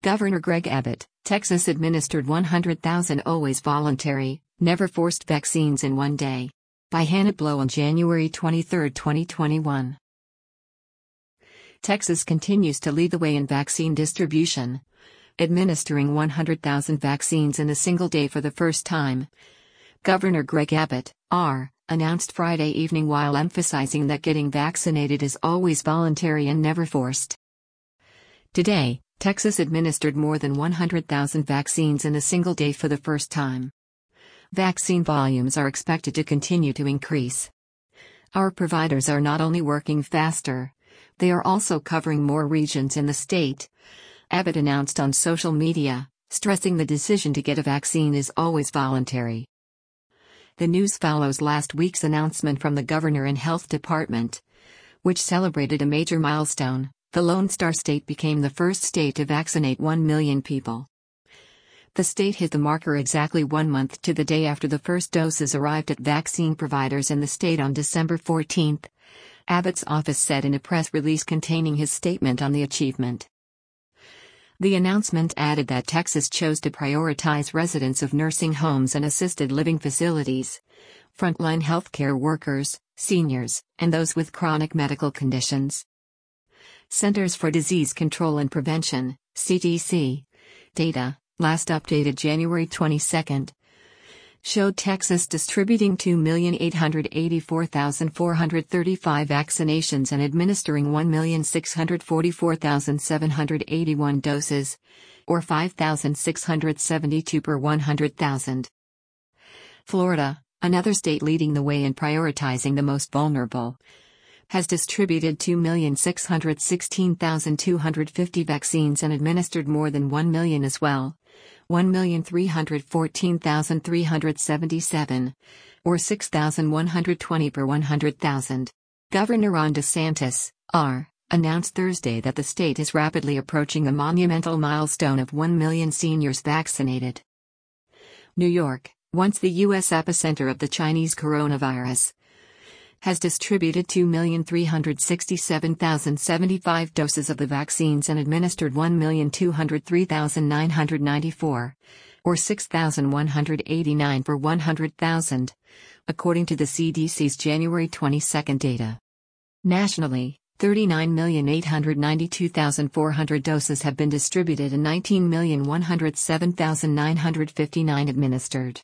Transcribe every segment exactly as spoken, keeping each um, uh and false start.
Governor Greg Abbott, Texas administered one hundred thousand always voluntary, never forced vaccines in one day. By Hannah Blow on January twenty-third, twenty twenty-one. Texas continues to lead the way in vaccine distribution, administering one hundred thousand vaccines in a single day for the first time. Governor Greg Abbott, R., announced Friday evening while emphasizing that getting vaccinated is always voluntary and never forced. Today, Texas administered more than one hundred thousand vaccines in a single day for the first time. Vaccine volumes are expected to continue to increase. Our providers are not only working faster, they are also covering more regions in the state, Abbott announced on social media, stressing the decision to get a vaccine is always voluntary. The news follows last week's announcement from the governor and health department, which celebrated a major milestone. The Lone Star State became the first state to vaccinate one million people. The state hit the marker exactly one month to the day after the first doses arrived at vaccine providers in the state on December fourteenth, Abbott's office said in a press release containing his statement on the achievement. The announcement added that Texas chose to prioritize residents of nursing homes and assisted living facilities, frontline healthcare workers, seniors, and those with chronic medical conditions. Centers for Disease Control and Prevention, C D C, data, last updated January twenty-second, showed Texas distributing two million eight hundred eighty-four thousand four hundred thirty-five vaccinations and administering one million six hundred forty-four thousand seven hundred eighty-one doses, or five thousand six hundred seventy-two per one hundred thousand. Florida, another state leading the way in prioritizing the most vulnerable, has distributed two million six hundred sixteen thousand two hundred fifty vaccines and administered more than one million as well, one million three hundred fourteen thousand three hundred seventy-seven, or six thousand one hundred twenty per one hundred thousand. Governor Ron DeSantis, R., announced Thursday that the state is rapidly approaching the monumental milestone of one million seniors vaccinated. New York, once the U S epicenter of the Chinese coronavirus, has distributed two million three hundred sixty-seven thousand seventy-five doses of the vaccines and administered one million two hundred three thousand nine hundred ninety-four, or six thousand one hundred eighty-nine per one hundred thousand, according to the C D C's January twenty-second data. Nationally, thirty-nine million eight hundred ninety-two thousand four hundred doses have been distributed and nineteen million one hundred seven thousand nine hundred fifty-nine administered.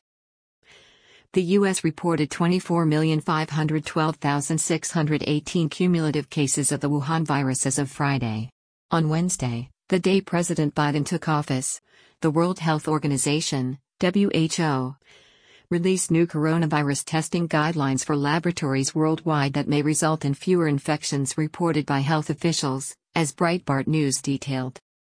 The U S reported twenty-four million five hundred twelve thousand six hundred eighteen cumulative cases of the Wuhan virus as of Friday. On Wednesday, the day President Biden took office, the World Health Organization, W H O, released new coronavirus testing guidelines for laboratories worldwide that may result in fewer infections reported by health officials, as Breitbart News detailed.